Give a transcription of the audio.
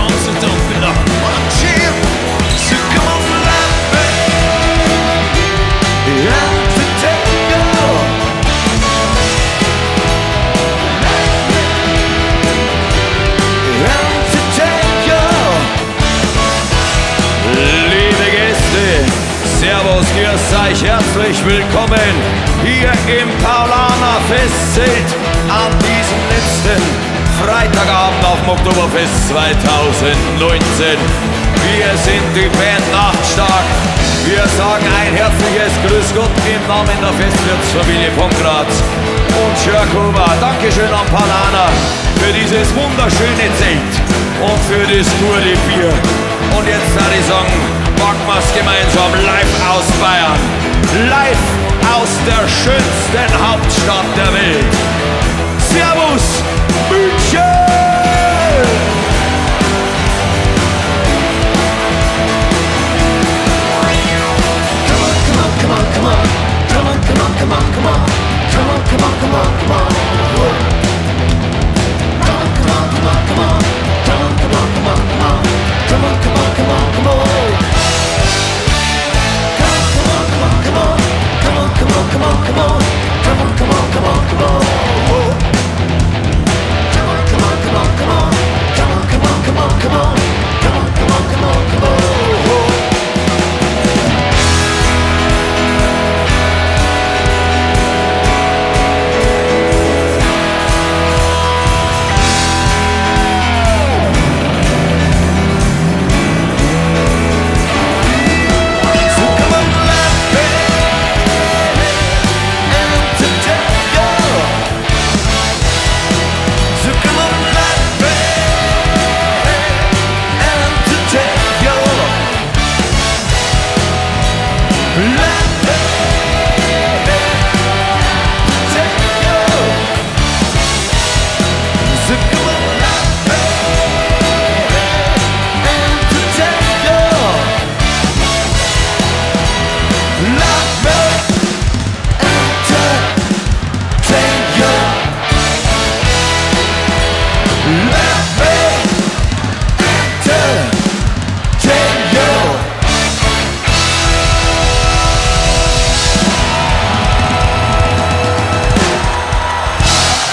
so don't belong. I'm cheap, so come on, let me entertain you. Entertain you. Liebe Gäste, Servus, grüß euch, herzlich willkommen hier im Paulaner Festzelt an diesem letzten Freitagabend auf dem Oktoberfest 2019. Wir sind die Band Nachtstark. Wir sagen ein herzliches Grüß Gott im Namen der Festwirtsfamilie von Graz und Schörkova. Dankeschön an Paulaner für dieses wunderschöne Zelt und für das gute Bier. Und jetzt würde ich sagen, packen wir es gemeinsam live aus Bayern. Live aus der schönsten Hauptstadt der Welt. Servus, München!